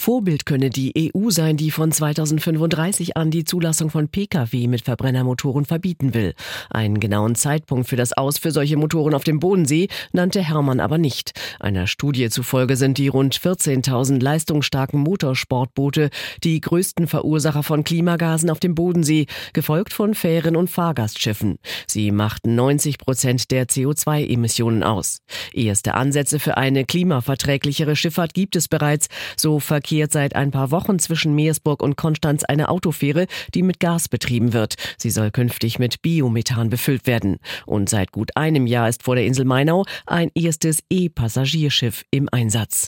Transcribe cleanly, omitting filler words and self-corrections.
Vorbild könne die EU sein, die von 2035 an die Zulassung von Pkw mit Verbrennermotoren verbieten will. Einen genauen Zeitpunkt für das Aus für solche Motoren auf dem Bodensee nannte Hermann aber nicht. Einer Studie zufolge sind die rund 14.000 leistungsstarken Motorsportboote die größten Verursacher von Klimagasen auf dem Bodensee, gefolgt von Fähren und Fahrgastschiffen. Sie machten 90% der CO2-Emissionen aus. Erste Ansätze für eine klimaverträglichere Schifffahrt gibt es bereits. So verkehrt seit ein paar Wochen zwischen Meersburg und Konstanz eine Autofähre, die mit Gas betrieben wird. Sie soll künftig mit Biomethan befüllt werden. Und seit gut einem Jahr ist vor der Insel Mainau ein erstes E-Passagierschiff im Einsatz.